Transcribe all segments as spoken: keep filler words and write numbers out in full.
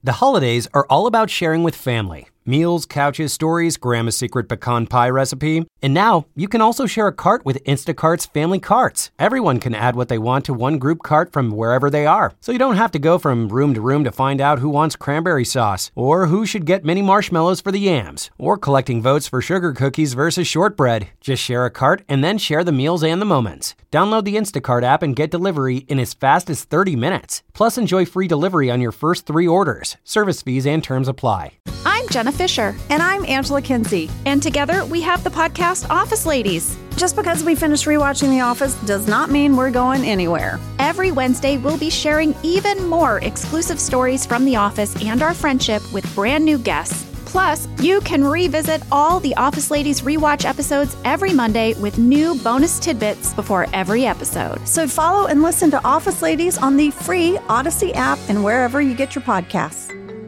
The holidays are all about sharing with family. Meals, couches, stories, Grandma's secret pecan pie recipe. And now, you can also share a cart with Instacart's Family Carts. Everyone can add what they want to one group cart from wherever they are. So you don't have to go from room to room to find out who wants cranberry sauce, or who should get mini marshmallows for the yams, or collecting votes for sugar cookies versus shortbread. Just share a cart and then share the meals and the moments. Download the Instacart app and get delivery in as fast as thirty minutes. Plus, enjoy free delivery on your first three orders. Service fees and terms apply. I'm Jenna Fisher. And I'm Angela Kinsey. And together we have the podcast Office Ladies. Just because we finished rewatching The Office does not mean we're going anywhere. Every Wednesday, we'll be sharing even more exclusive stories from The Office and our friendship with brand new guests. Plus, you can revisit all the Office Ladies rewatch episodes every Monday with new bonus tidbits before every episode. So follow and listen to Office Ladies on the free Odyssey app and wherever you get your podcasts.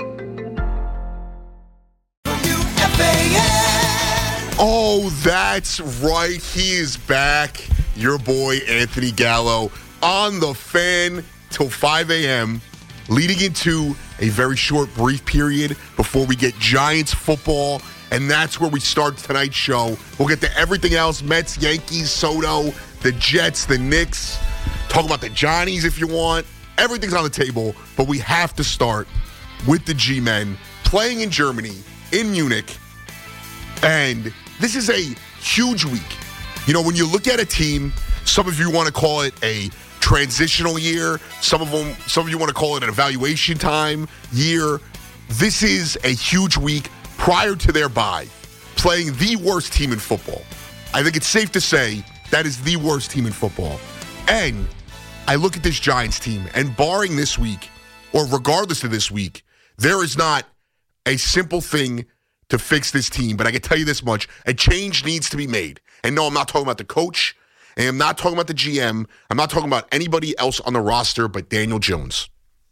Oh, that's right. He is back. Your boy, Anthony Gallo, on the Fan till five a.m., leading into a very short, brief period before we get Giants football, and that's where we start tonight's show. We'll get to everything else, Mets, Yankees, Soto, the Jets, the Knicks, talk about the Johnnies if you want. Everything's on the table, but we have to start with the G-Men playing in Germany, in Munich, and this is a huge week. You know, when you look at a team, some of you want to call it a transitional year. Some of them, some of you want to call it an evaluation time year. This is a huge week prior to their bye, playing the worst team in football. I think it's safe to say that is the worst team in football. And I look at this Giants team, and barring this week, or regardless of this week, there is not a simple thing to fix this team, but I can tell you this much, a change needs to be made. And no, I'm not talking about the coach, and I'm not talking about the G M, I'm not talking about anybody else on the roster but Daniel Jones.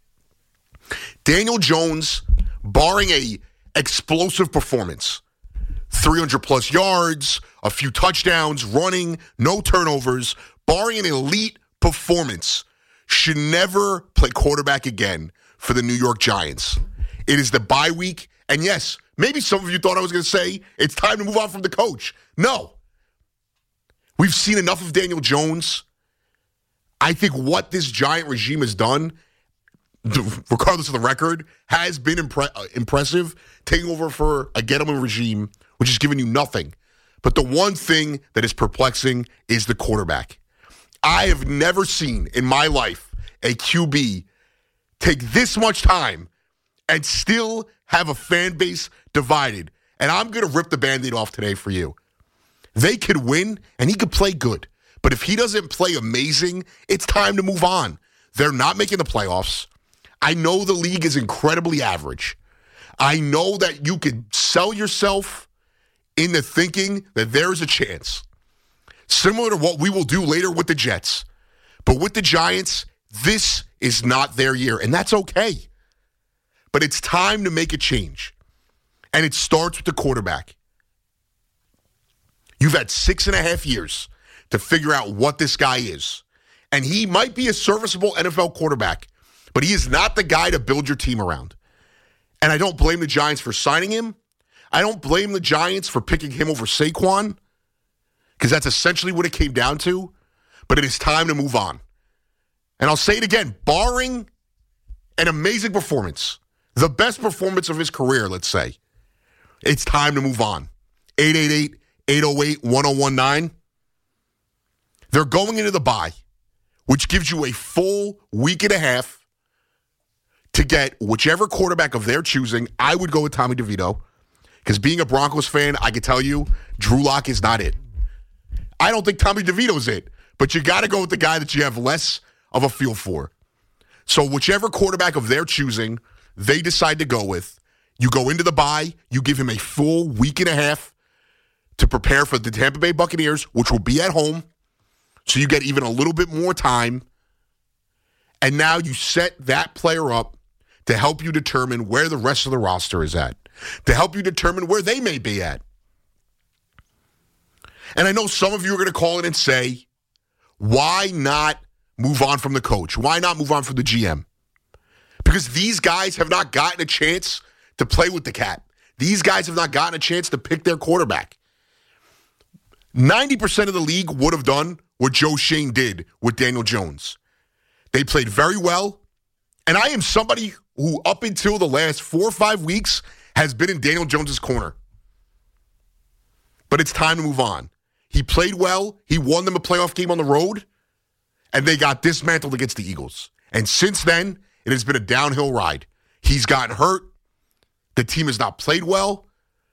Daniel Jones, barring a explosive performance, three hundred plus yards, a few touchdowns, running, no turnovers, barring an elite performance, should never play quarterback again for the New York Giants. It is the bye week, and yes, maybe some of you thought I was going to say it's time to move on from the coach. No. We've seen enough of Daniel Jones. I think what this Giant regime has done, regardless of the record, has been impre- uh, impressive. Taking over for a Gettleman regime, which has given you nothing. But the one thing that is perplexing is the quarterback. I have never seen in my life a Q B take this much time and still have a fan base divided. And I'm going to rip the Band-Aid off today for you. They could win, and he could play good. But if he doesn't play amazing, it's time to move on. They're not making the playoffs. I know the league is incredibly average. I know that you could sell yourself into thinking that there's a chance. Similar to what we will do later with the Jets. But with the Giants, this is not their year, and that's okay. But it's time to make a change. And it starts with the quarterback. You've had six and a half years to figure out what this guy is. And he might be a serviceable N F L quarterback, but he is not the guy to build your team around. And I don't blame the Giants for signing him. I don't blame the Giants for picking him over Saquon, because that's essentially what it came down to. But it is time to move on. And I'll say it again, barring an amazing performance, the best performance of his career, let's say, it's time to move on. eight eight eight, eight oh eight, one oh one nine. They're going into the bye, which gives you a full week and a half to get whichever quarterback of their choosing. I would go with Tommy DeVito, because being a Broncos fan, I can tell you, Drew Lock is not it. I don't think Tommy DeVito's it, but you got to go with the guy that you have less of a feel for. So whichever quarterback of their choosing they decide to go with, you go into the bye, you give him a full week and a half to prepare for the Tampa Bay Buccaneers, which will be at home, so you get even a little bit more time. And now you set that player up to help you determine where the rest of the roster is at, to help you determine where they may be at. And I know some of you are going to call in and say, why not move on from the coach? Why not move on from the G M? Because these guys have not gotten a chance to play with the cat. These guys have not gotten a chance to pick their quarterback. ninety percent of the league would have done what Joe Schoen did with Daniel Jones. They played very well. And I am somebody who, up until the last four or five weeks, has been in Daniel Jones' corner. But it's time to move on. He played well. He won them a playoff game on the road. And they got dismantled against the Eagles. And since then, it has been a downhill ride. He's gotten hurt. The team has not played well.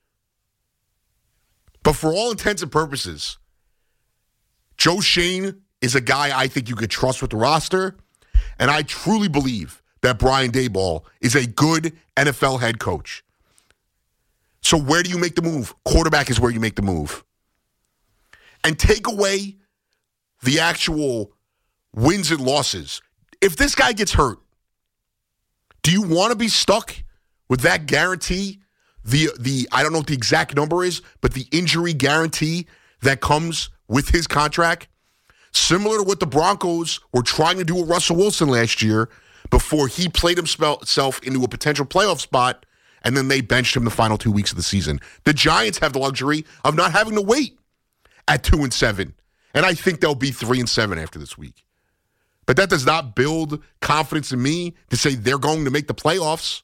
But for all intents and purposes, Joe Schoen is a guy I think you could trust with the roster. And I truly believe that Brian Daboll is a good N F L head coach. So where do you make the move? Quarterback is where you make the move. And take away the actual wins and losses. If this guy gets hurt, do you want to be stuck with that guarantee? The, the I don't know what the exact number is, but the injury guarantee that comes with his contract? Similar to what the Broncos were trying to do with Russell Wilson last year before he played himself into a potential playoff spot, and then they benched him the final two weeks of the season. The Giants have the luxury of not having to wait at two and seven, and I think they'll be three and seven after this week. But that does not build confidence in me to say they're going to make the playoffs.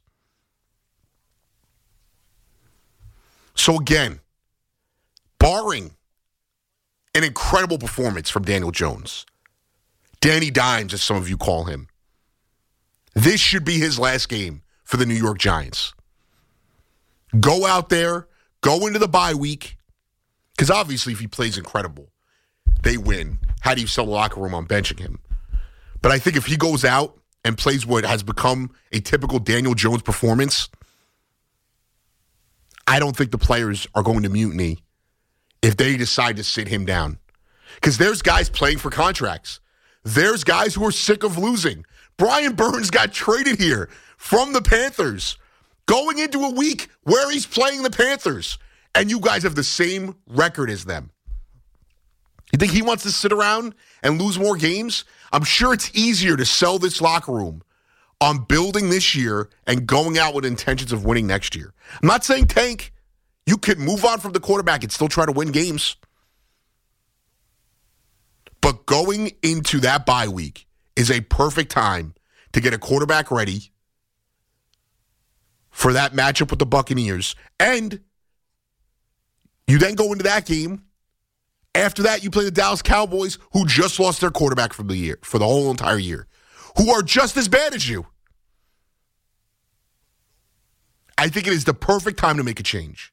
So again, barring an incredible performance from Daniel Jones, Danny Dimes, as some of you call him, this should be his last game for the New York Giants. Go out there, go into the bye week, because obviously if he plays incredible, they win. How do you sell the locker room on benching him? But I think if he goes out and plays what has become a typical Daniel Jones performance, I don't think the players are going to mutiny if they decide to sit him down. Because there's guys playing for contracts. There's guys who are sick of losing. Brian Burns got traded here from the Panthers, going into a week where he's playing the Panthers, and you guys have the same record as them. You think he wants to sit around and lose more games? I'm sure it's easier to sell this locker room on building this year and going out with intentions of winning next year. I'm not saying tank. You could move on from the quarterback and still try to win games. But going into that bye week is a perfect time to get a quarterback ready for that matchup with the Buccaneers. And you then go into that game. After that, you play the Dallas Cowboys, who just lost their quarterback for the year, for the whole entire year, who are just as bad as you. I think it is the perfect time to make a change.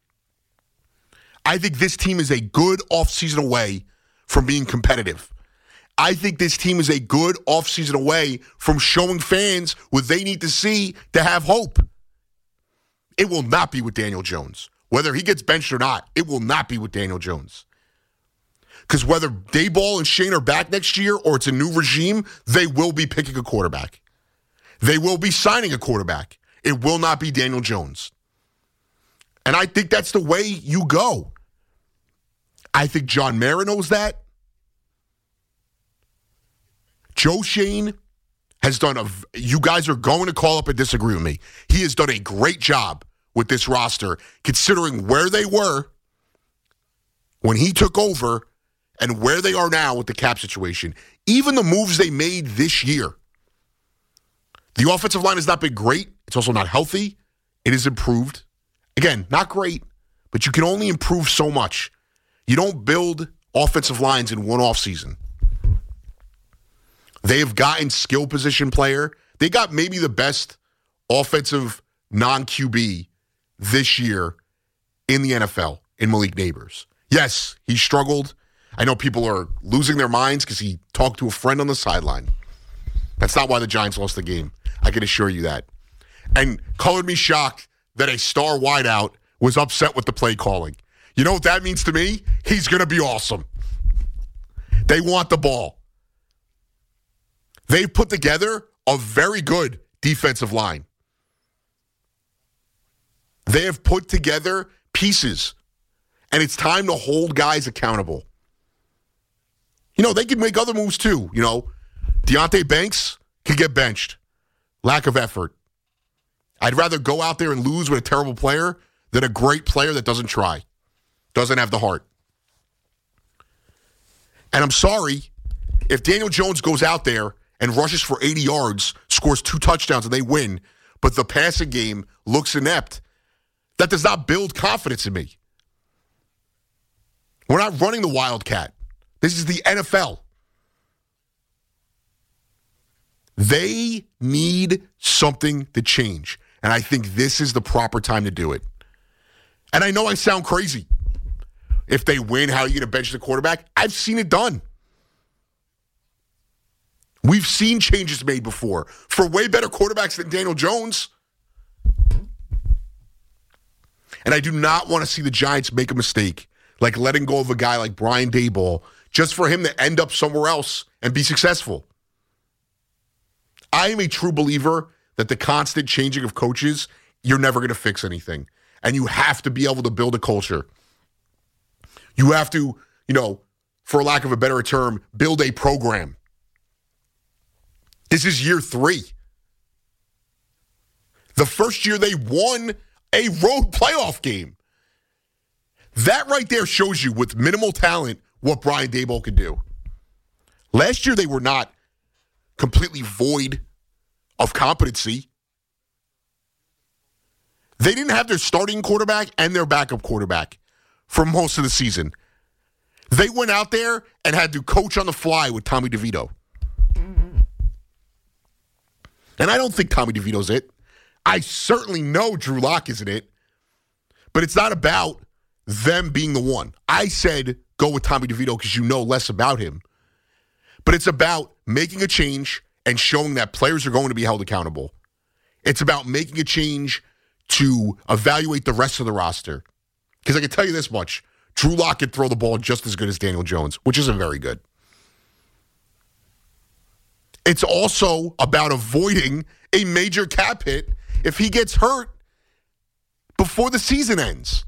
I think this team is a good offseason away from being competitive. I think this team is a good offseason away from showing fans what they need to see to have hope. It will not be with Daniel Jones. Whether he gets benched or not, it will not be with Daniel Jones. Because whether Daboll and Schoen are back next year or it's a new regime, they will be picking a quarterback. They will be signing a quarterback. It will not be Daniel Jones. And I think that's the way you go. I think John Mara knows that. Joe Schoen has done a, you guys are going to call up and disagree with me. He has done a great job with this roster, considering where they were when he took over and where they are now with the cap situation. Even the moves they made this year. The offensive line has not been great. It's also not healthy. It has improved. Again, not great, but you can only improve so much. You don't build offensive lines in one offseason. They have gotten skill position player. They got maybe the best offensive non-Q B this year in the N F L in Malik Nabers. Yes, he struggled. I know people are losing their minds because he talked to a friend on the sideline. That's not why the Giants lost the game. I can assure you that. And colored me shocked that a star wideout was upset with the play calling. You know what that means to me? He's going to be awesome. They want the ball. They've put together a very good defensive line. They have put together pieces, and it's time to hold guys accountable. You know, they can make other moves too. You know, Deonte Banks could get benched. lack of effort. I'd rather go out there and lose with a terrible player than a great player that doesn't try, doesn't have the heart. And I'm sorry, if Daniel Jones goes out there and rushes for eighty yards, scores two touchdowns, and they win, but the passing game looks inept, that does not build confidence in me. We're not running the Wildcat. This is the N F L. They need something to change, and I think this is the proper time to do it. And I know I sound crazy. If they win, how are you going to bench the quarterback? I've seen it done. We've seen changes made before for way better quarterbacks than Daniel Jones. And I do not want to see the Giants make a mistake, like letting go of a guy like Brian Daboll, just for him to end up somewhere else and be successful. I am a true believer that the constant changing of coaches, you're never going to fix anything. And you have to be able to build a culture. You have to, you know, for lack of a better term, build a program. This is year three. The first year they won a road playoff game. That right there shows you, with minimal talent, what Brian Daboll could do. Last year they were not completely void of competency. They didn't have their starting quarterback and their backup quarterback for most of the season. They went out there and had to coach on the fly with Tommy DeVito. And I don't think Tommy DeVito's it. I certainly know Drew Lock isn't it. But it's not about them being the one. I said go with Tommy DeVito because you know less about him. But it's about making a change and showing that players are going to be held accountable. It's about making a change to evaluate the rest of the roster. Because I can tell you this much. Drew Lock can throw the ball just as good as Daniel Jones, which isn't very good. It's also about avoiding a major cap hit if he gets hurt before the season ends.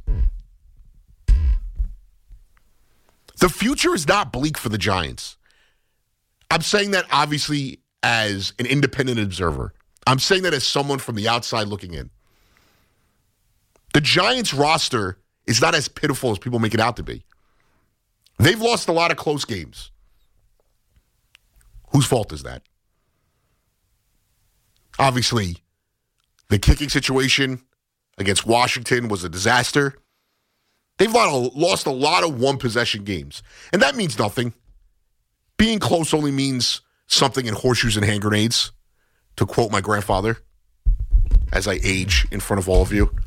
The future is not bleak for the Giants. I'm saying that obviously as an independent observer. I'm saying that as someone from the outside looking in. The Giants roster is not as pitiful as people make it out to be. They've lost a lot of close games. Whose fault is that? Obviously, the kicking situation against Washington was a disaster. They've lost a lot of one-possession games, and that means nothing. Being close only means something in horseshoes and hand grenades, to quote my grandfather, as I age in front of all of you.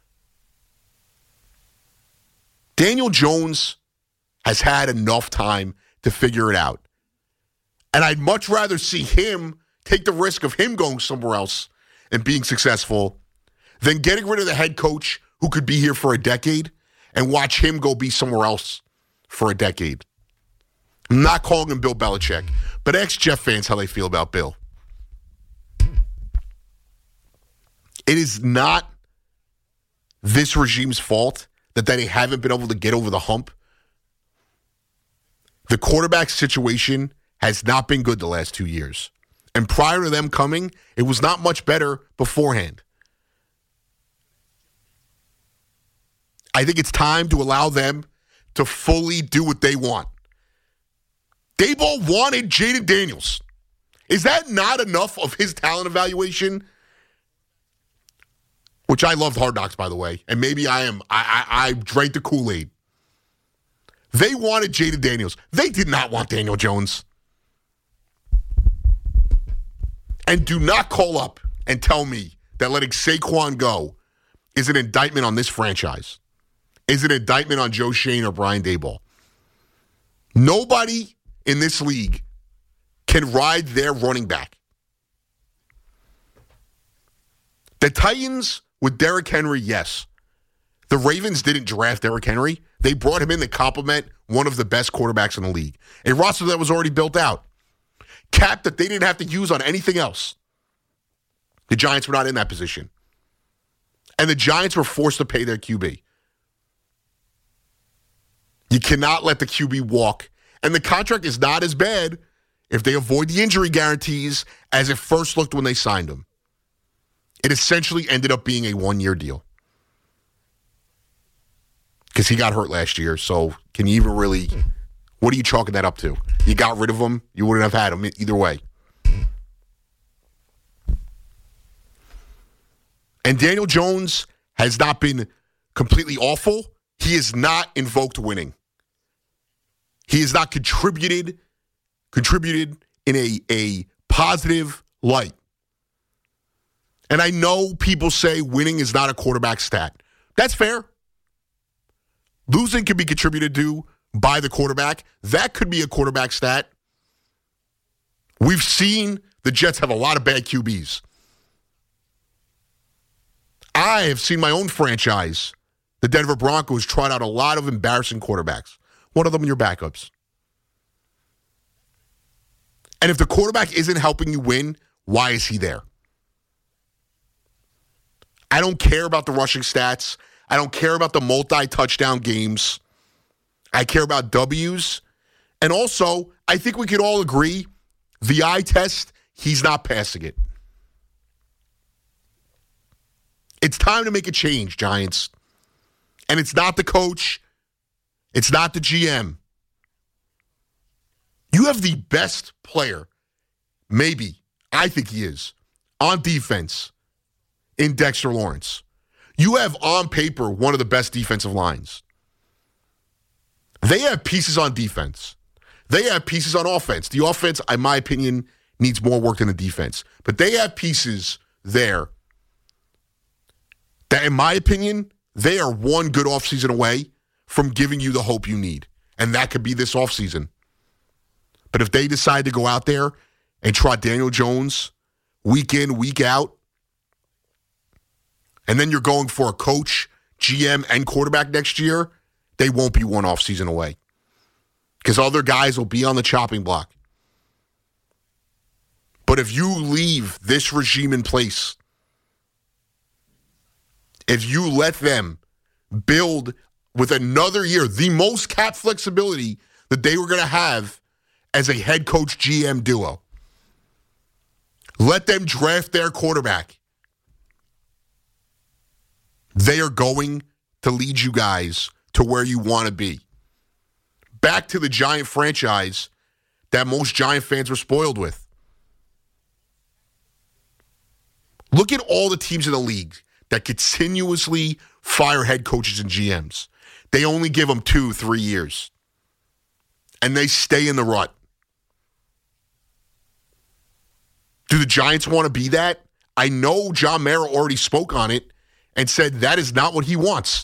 Daniel Jones has had enough time to figure it out. And I'd much rather see him take the risk of him going somewhere else and being successful than getting rid of the head coach who could be here for a decade and watch him go be somewhere else for a decade. I'm not calling him Bill Belichick, but ask Jeff fans how they feel about Bill. It is not this regime's fault that they haven't been able to get over the hump. The quarterback situation has not been good the last two years. And prior to them coming, it was not much better beforehand. I think it's time to allow them to fully do what they want. Daboll wanted Jaden Daniels. Is that not enough of his talent evaluation? Which I loved Hard Knocks, by the way. And maybe I am. I, I, I drank the Kool-Aid. They wanted Jaden Daniels. They did not want Daniel Jones. And do not call up and tell me that letting Saquon go is an indictment on this franchise. Is an indictment on Joe Schoen or Brian Daboll. Nobody in this league can ride their running back. The Titans with Derrick Henry, yes. The Ravens didn't draft Derrick Henry. They brought him in to complement one of the best quarterbacks in the league. A roster that was already built out. Cap that they didn't have to use on anything else. The Giants were not in that position. And the Giants were forced to pay their Q B. You cannot let the Q B walk. And the contract is not as bad if they avoid the injury guarantees as it first looked when they signed him. It essentially ended up being a one-year deal. Because he got hurt last year, so can you even really, what are you chalking that up to? You got rid of him, you wouldn't have had him either way. And Daniel Jones has not been completely awful. He has not invoked winning. He has not contributed, contributed in a, a positive light. And I know people say winning is not a quarterback stat. That's fair. Losing can be contributed to by the quarterback. That could be a quarterback stat. We've seen the Jets have a lot of bad Q Bs. I have seen my own franchise, the Denver Broncos, trot out a lot of embarrassing quarterbacks. One of them your backups. And if the quarterback isn't helping you win, why is he there? I don't care about the rushing stats. I don't care about the multi-touchdown games. I care about W's. And also, I think we could all agree, the eye test, he's not passing it. It's time to make a change, Giants. And it's not the coach. It's not the G M. You have the best player, maybe, I think he is, on defense in Dexter Lawrence. You have, on paper, one of the best defensive lines. They have pieces on defense. They have pieces on offense. The offense, in my opinion, needs more work than the defense. But they have pieces there that, in my opinion, they are one good offseason away from giving you the hope you need. And that could be this offseason. But if they decide to go out there and trot Daniel Jones week in, week out, and then you're going for a coach, G M, and quarterback next year, they won't be one offseason away. Because other guys will be on the chopping block. But if you leave this regime in place, if you let them build with another year, the most cap flexibility that they were going to have as a head coach G M duo, let them draft their quarterback. They are going to lead you guys to where you want to be. Back to the Giant franchise that most Giant fans were spoiled with. Look at all the teams in the league that continuously fire head coaches and G Ms. They only give them two, three years. And they stay in the rut. Do the Giants want to be that? I know John Mara already spoke on it and said that is not what he wants.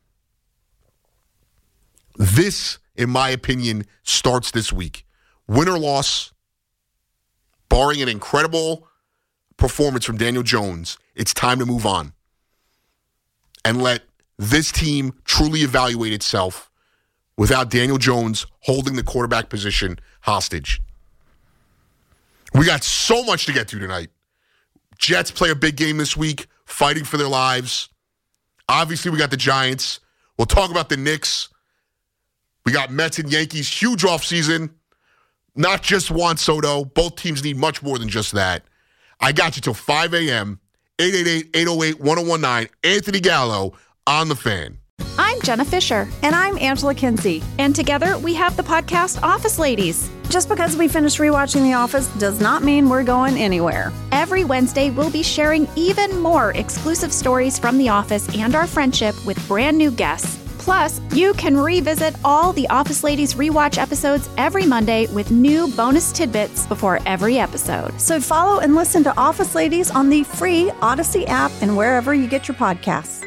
This, in my opinion, starts this week. Win or loss, barring an incredible performance from Daniel Jones, it's time to move on and let this team truly evaluate itself without Daniel Jones holding the quarterback position hostage. We got so much to get to tonight. Jets play a big game this week, fighting for their lives. Obviously, we got the Giants. We'll talk about the Knicks. We got Mets and Yankees, huge offseason. Not just Juan Soto. Both teams need much more than just that. I got you till five a.m., eight eight eight, eight oh eight, one oh one nine. Anthony Gallo on The Fan. I'm Jenna Fisher. And I'm Angela Kinsey. And together we have the podcast Office Ladies. Just because we finished rewatching The Office does not mean we're going anywhere. Every Wednesday, we'll be sharing even more exclusive stories from The Office and our friendship with brand new guests. Plus, you can revisit all the Office Ladies rewatch episodes every Monday with new bonus tidbits before every episode. So follow and listen to Office Ladies on the free Odyssey app and wherever you get your podcasts.